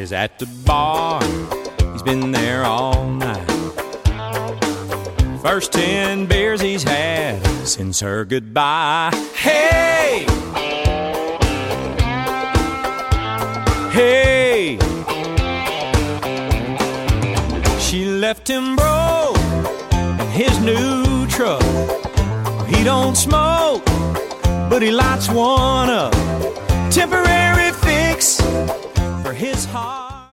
is at the bar. He's been there all night. First 10 beers he's had since her goodbye. Hey! Hey! She left him broke in his new truck. He don't smoke, but he lights one up. Temporary fix for his heart.